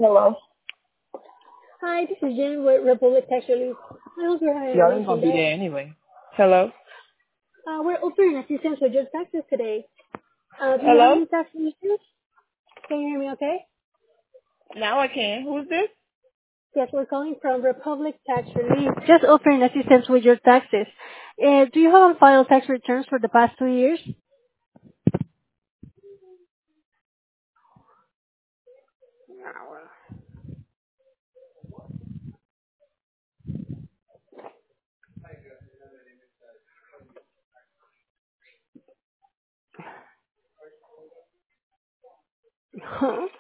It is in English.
Hello. Hi, this is Jen with Republic Tax Relief. I hope you're having an Y'all ain't amazing gonna be day. there anyway. Hello. We're offering assistance with your taxes today. Do you have Hello. any tax issues? Can you hear me okay? Now I can. Who's this? Yes, we're calling from Republic Tax Relief. Just offering assistance with your taxes. Do you have on file tax returns for the past 2 years? Huh?